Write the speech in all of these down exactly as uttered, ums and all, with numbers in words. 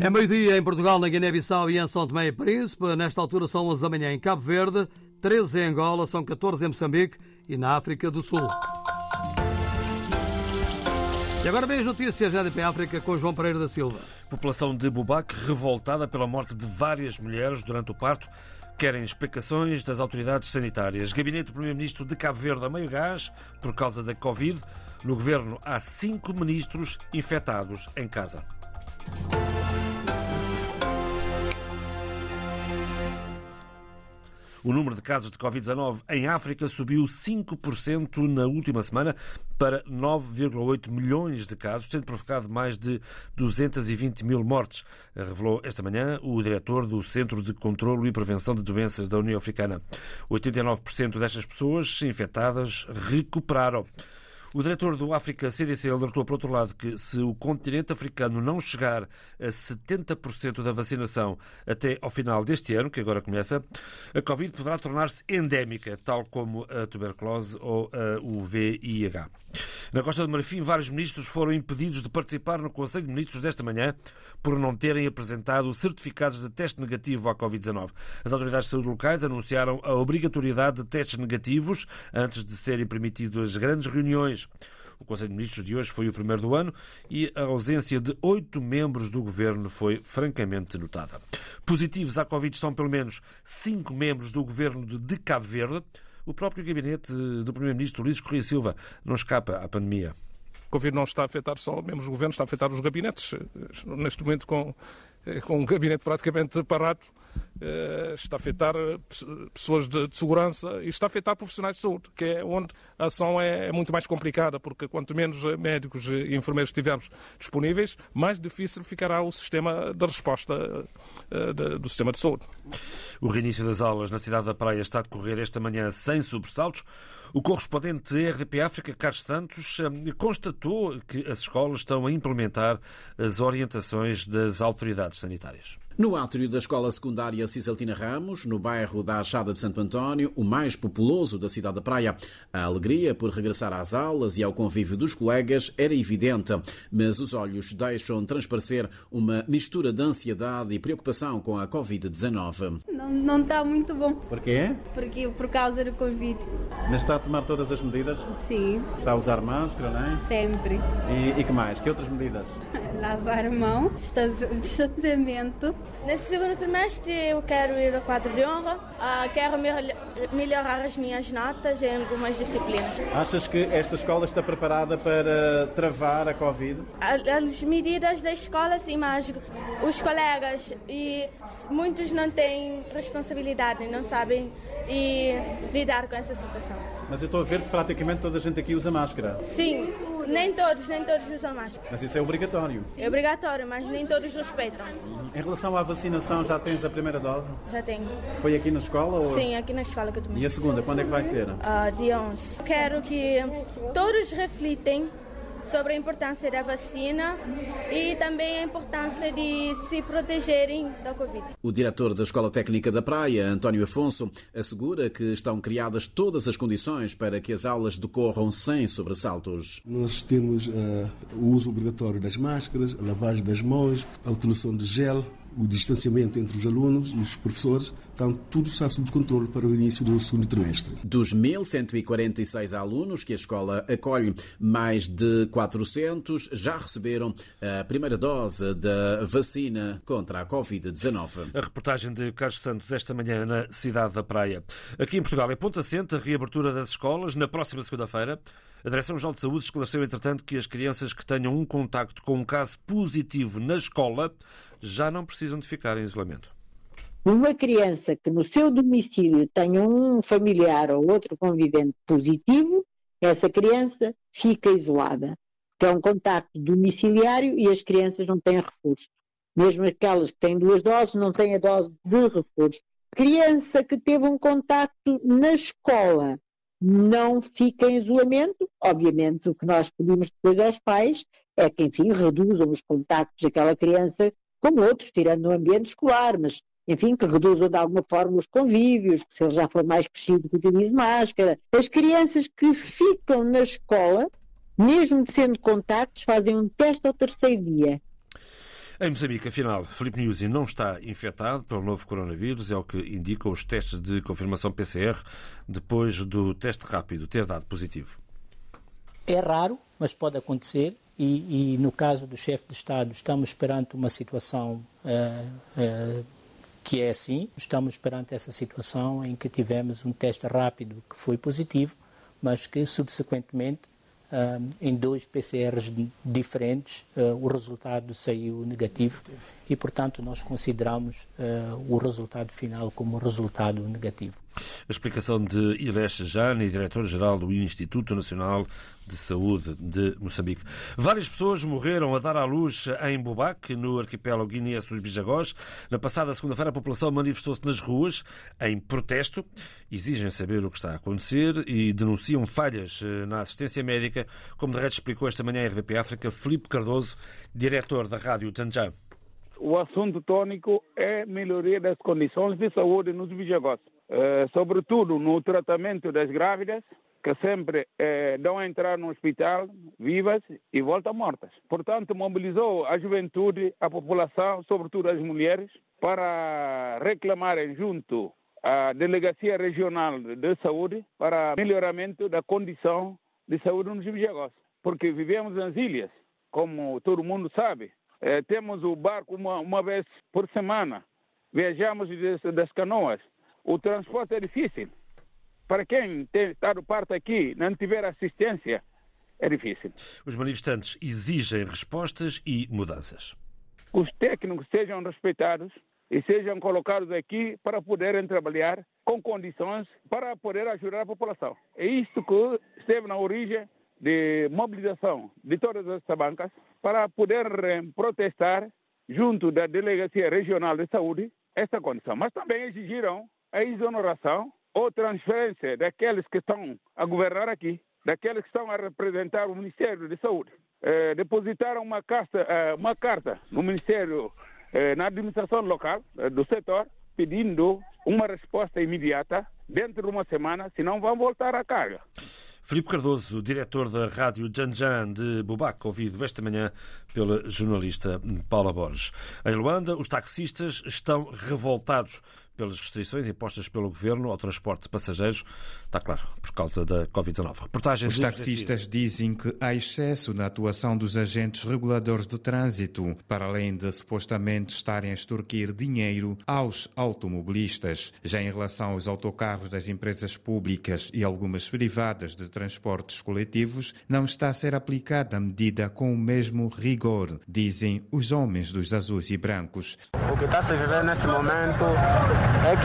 É meio-dia em Portugal, na Guiné-Bissau e em São Tomé e Príncipe. Nesta altura são onze da manhã em Cabo Verde, treze em Angola, são catorze em Moçambique e na África do Sul. E agora bem as notícias da R D P África com João Pereira da Silva. População de Bubaque revoltada pela morte de várias mulheres durante o parto. Querem explicações das autoridades sanitárias. Gabinete do Primeiro-Ministro de Cabo Verde a meio gás por causa da Covid. No governo há cinco ministros infectados em casa. O número de casos de covid dezanove em África subiu cinco por cento na última semana para nove vírgula oito milhões de casos, tendo provocado mais de duzentos e vinte mil mortes, revelou esta manhã o diretor do Centro de Controlo e Prevenção de Doenças da União Africana. oitenta e nove por cento destas pessoas infectadas recuperaram. O diretor do África C D C alertou, por outro lado, que se o continente africano não chegar a setenta por cento da vacinação até ao final deste ano, que agora começa, a Covid poderá tornar-se endémica, tal como a tuberculose ou a, o V I H. Na Costa do Marfim, vários ministros foram impedidos de participar no Conselho de Ministros desta manhã por não terem apresentado certificados de teste negativo à covid dezanove. As autoridades de saúde locais anunciaram a obrigatoriedade de testes negativos antes de serem permitidas grandes reuniões. O Conselho de Ministros de hoje foi o primeiro do ano e a ausência de oito membros do governo foi francamente notada. Positivos à Covid estão pelo menos cinco membros do governo de Cabo Verde. O próprio gabinete do Primeiro-Ministro Luís Correia Silva não escapa à pandemia. O Covid não está a afetar só membros do governo, está a afetar os gabinetes. Neste momento, com, com um gabinete praticamente parado, está a afetar pessoas de, de segurança e está a afetar profissionais de saúde, que é onde a ação é, é muito mais complicada, porque quanto menos médicos e enfermeiros tivermos disponíveis, mais difícil ficará o sistema de resposta uh, de, do sistema de saúde. O reinício das aulas na cidade da Praia está a decorrer esta manhã sem sobressaltos. O correspondente R D P África, Carlos Santos, constatou que as escolas estão a implementar as orientações das autoridades sanitárias. No átrio da Escola Secundária Cisaltina Ramos, no bairro da Achada de Santo António, o mais populoso da cidade da Praia, a alegria por regressar às aulas e ao convívio dos colegas era evidente, mas os olhos deixam transparecer uma mistura de ansiedade e preocupação com a covid dezanove. Não, não está muito bom. Porquê? Porque, por causa do Covid. Mas está a tomar todas as medidas? Sim. Está a usar máscara, não é? Sempre. E, e que mais? Que outras medidas? Lavar a mão, distanciamento. Nesse segundo trimestre eu quero ir ao quadro de honra, uh, quero melhorar as minhas notas em algumas disciplinas. Achas que esta escola está preparada para travar a Covid? As medidas da escola sim, mas os colegas e muitos não têm responsabilidade, não sabem e lidar com essa situação. Mas eu estou a ver que praticamente toda a gente aqui usa máscara. Sim, nem todos, nem todos usam máscara. Mas isso é obrigatório? É obrigatório, mas nem todos respeitam. Em relação à vacinação, já tens a primeira dose? Já tenho. Foi aqui na escola? Ou... Sim, aqui na escola que eu tomei. E a segunda, quando é que vai ser? Uh, dia onze. Quero que todos reflitem sobre a importância da vacina e também a importância de se protegerem da Covid. O diretor da Escola Técnica da Praia, António Afonso, assegura que estão criadas todas as condições para que as aulas decorram sem sobressaltos. Nós temos uh, o uso obrigatório das máscaras, a lavagem das mãos, a utilização de gel, o distanciamento entre os alunos e os professores. Então, tudo está sob controle para o início do segundo trimestre. Dos mil cento e quarenta e seis alunos que a escola acolhe, mais de quatrocentos já receberam a primeira dose da vacina contra a covid dezanove. A reportagem de Carlos Santos esta manhã na cidade da Praia. Aqui em Portugal, em Ponta Assente, a reabertura das escolas na próxima segunda-feira. A Direção-Geral de Saúde esclareceu, entretanto, que as crianças que tenham um contacto com um caso positivo na escola já não precisam de ficar em isolamento. Uma criança que no seu domicílio tenha um familiar ou outro convivente positivo, essa criança fica isolada, que é um contacto domiciliário e as crianças não têm reforço. Mesmo aquelas que têm duas doses não têm a dose de reforço. Criança que teve um contacto na escola não fica em isolamento. Obviamente o que nós pedimos depois aos pais é que, enfim, reduzam os contactos daquela criança com outros, tirando o ambiente escolar, mas, enfim, que reduzam de alguma forma os convívios, que se ele já for mais crescido que utilize máscara. As crianças que ficam na escola, mesmo sendo contactos, fazem um teste ao terceiro dia. Em Moçambique, afinal, Filipe Nyusi não está infectado pelo novo coronavírus, é o que indicam os testes de confirmação P C R depois do teste rápido ter dado positivo. É raro, mas pode acontecer e, e no caso do chefe de Estado estamos perante uma situação uh, uh, que é assim, estamos perante essa situação em que tivemos um teste rápido que foi positivo, mas que subsequentemente uh, em dois P C Rs diferentes uh, o resultado saiu negativo e, portanto, nós consideramos uh, o resultado final como resultado negativo. A explicação de Ilesh Jani, diretor-geral do Instituto Nacional de Saúde de Moçambique. Várias pessoas morreram a dar à luz em Bubaque, no arquipélago guineense dos Bijagós. Na passada segunda-feira, a população manifestou-se nas ruas em protesto. Exigem saber o que está a acontecer e denunciam falhas na assistência médica, como de resto explicou esta manhã em R D P África Filipe Cardoso, diretor da Rádio Janjan. O assunto tônico é a melhoria das condições de saúde nos Bijagós, uh, sobretudo no tratamento das grávidas, que sempre eh, dão a entrar no hospital vivas e voltam mortas. Portanto, mobilizou a juventude, a população, sobretudo as mulheres, para reclamarem junto à Delegacia Regional de Saúde para melhoramento da condição de saúde nos Bijagós. Porque vivemos nas ilhas, como todo mundo sabe. Eh, temos o barco uma, uma vez por semana. Viajamos das canoas. O transporte é difícil. Para quem tem estado parte aqui, não tiver assistência, é difícil. Os manifestantes exigem respostas e mudanças. Os técnicos sejam respeitados e sejam colocados aqui para poderem trabalhar com condições para poder ajudar a população. É isto que esteve na origem de mobilização de todas as bancas para poder protestar junto da Delegacia Regional de Saúde esta condição. Mas também exigiram a exoneração ou transferência daqueles que estão a governar aqui, daqueles que estão a representar o Ministério de Saúde. Eh, depositaram uma, casta, eh, uma carta no Ministério, eh, na administração local eh, do setor, pedindo uma resposta imediata dentro de uma semana, senão vão voltar à carga. Filipe Cardoso, diretor da Rádio Janjan de Bubaque, ouvido esta manhã pela jornalista Paula Borges. Em Luanda, os taxistas estão revoltados pelas restrições impostas pelo governo ao transporte de passageiros, está claro, por causa da covid dezenove. Reportagem Os taxistas dizem que há excesso na atuação dos agentes reguladores de trânsito, para além de supostamente estarem a extorquir dinheiro aos automobilistas. Já em relação aos autocarros das empresas públicas e algumas privadas de transportes coletivos, não está a ser aplicada a medida com o mesmo rigor, dizem os homens dos azuis e brancos. O que está a se viver nesse momento é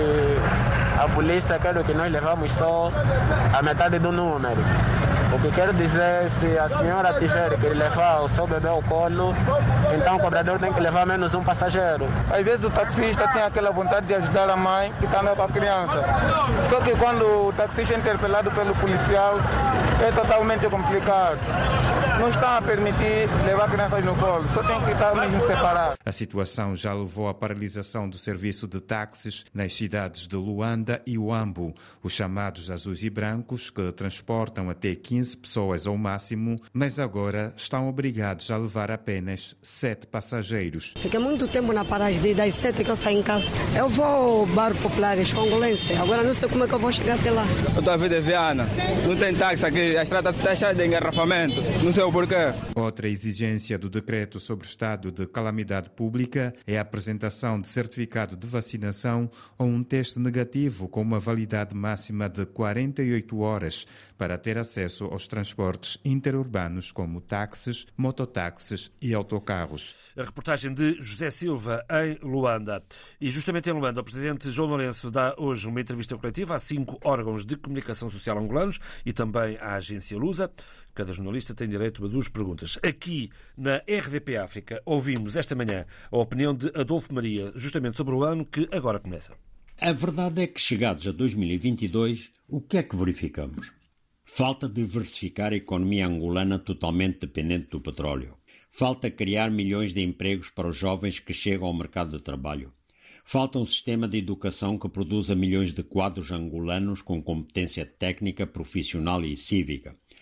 que a polícia quer que nós levamos só a metade do número. O que quer dizer, se a senhora tiver que levar o seu bebê ao colo, então o cobrador tem que levar menos um passageiro. Às vezes o taxista tem aquela vontade de ajudar a mãe que está andando com a criança. Só que quando o taxista é interpelado pelo policial, é totalmente complicado. Não estão a permitir levar crianças no colo, só tem que estar mesmo separado. A situação já levou à paralisação do serviço de táxis nas cidades de Luanda e Huambo. Os chamados azuis e brancos, que transportam até quinze pessoas ao máximo, mas agora estão obrigados a levar apenas sete passageiros. Fiquei muito tempo na paragem, desde as sete que eu saí em casa. Eu vou ao bar Populares, congolense. Agora não sei como é que eu vou chegar até lá. Eu estou a vida é Viana. Não tem táxi aqui, a estrada está cheia de engarrafamento. Não sei o porquê. Outra exigência do decreto sobre o estado de calamidade pública é a apresentação de certificado de vacinação ou um teste negativo com uma validade máxima de quarenta e oito horas para ter acesso aos transportes interurbanos como táxis, mototáxis e autocarros. A reportagem de José Silva em Luanda. E justamente em Luanda, o presidente João Lourenço dá hoje uma entrevista coletiva a cinco órgãos de comunicação social angolanos e também à agência Lusa. Cada jornalista tem direito a duas perguntas. Aqui, na R D P África, ouvimos esta manhã a opinião de Adolfo Maria, justamente sobre o ano que agora começa. A verdade é que, chegados a dois mil e vinte e dois, o que é que verificamos? Falta diversificar a economia angolana totalmente dependente do petróleo. Falta criar milhões de empregos para os jovens que chegam ao mercado de trabalho. Falta um sistema de educação que produza milhões de quadros angolanos com competência técnica, profissional e cívica.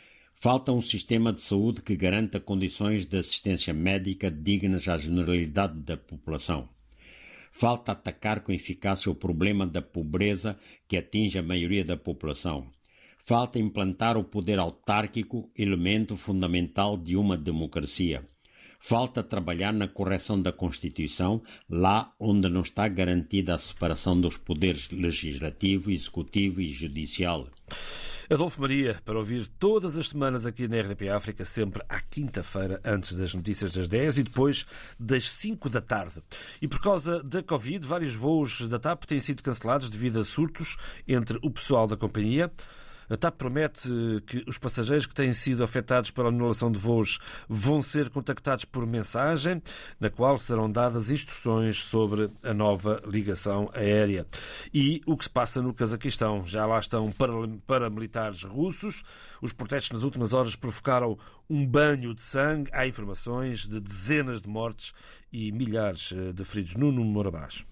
Falta um sistema de saúde que garanta condições de assistência médica dignas à generalidade da população. Falta atacar com eficácia o problema da pobreza que atinge a maioria da população. Falta implantar o poder autárquico, elemento fundamental de uma democracia. Falta trabalhar na correção da Constituição, lá onde não está garantida a separação dos poderes legislativo, executivo e judicial. Adolfo Maria, para ouvir todas as semanas aqui na R D P África, sempre à quinta-feira, antes das notícias das dez e depois das cinco da tarde. E por causa da Covid, vários voos da TAP têm sido cancelados devido a surtos entre o pessoal da companhia. A TAP promete que os passageiros que têm sido afetados pela anulação de voos vão ser contactados por mensagem, na qual serão dadas instruções sobre a nova ligação aérea. E o que se passa no Cazaquistão? Já lá estão paramilitares russos. Os protestos nas últimas horas provocaram um banho de sangue. Há informações de dezenas de mortes e milhares de feridos. Nuno Morabás.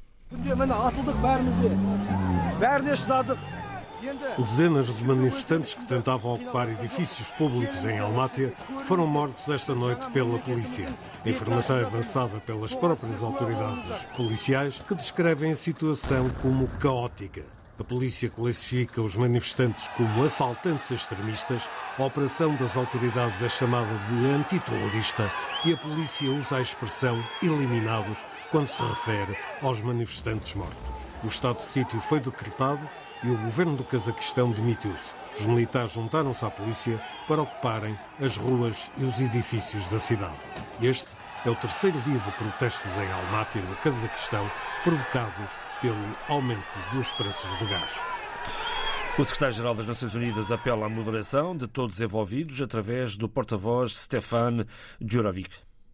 Dezenas de manifestantes que tentavam ocupar edifícios públicos em Almaty foram mortos esta noite pela polícia. A informação é avançada pelas próprias autoridades policiais, que descrevem a situação como caótica. A polícia classifica os manifestantes como assaltantes extremistas, a operação das autoridades é chamada de antiterrorista e a polícia usa a expressão eliminados quando se refere aos manifestantes mortos. O estado de sítio foi decretado e o governo do Cazaquistão demitiu-se. Os militares juntaram-se à polícia para ocuparem as ruas e os edifícios da cidade. Este é o terceiro dia de protestos em Almaty, no Cazaquistão, provocados pelo aumento dos preços do gás. O secretário-geral das Nações Unidas apela à moderação de todos os envolvidos através do porta-voz Stefan Djurovic.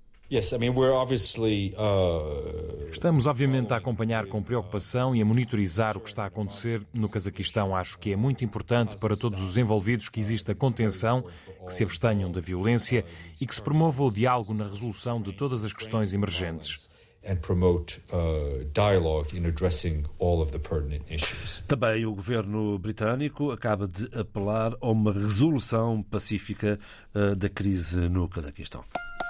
Estamos obviamente a acompanhar com preocupação e a monitorizar o que está a acontecer no Cazaquistão. Acho que é muito importante para todos os envolvidos que exista contenção, que se abstenham da violência e que se promova o diálogo na resolução de todas as questões emergentes. Também o governo britânico acaba de apelar a uma resolução pacífica da crise no Cazaquistão.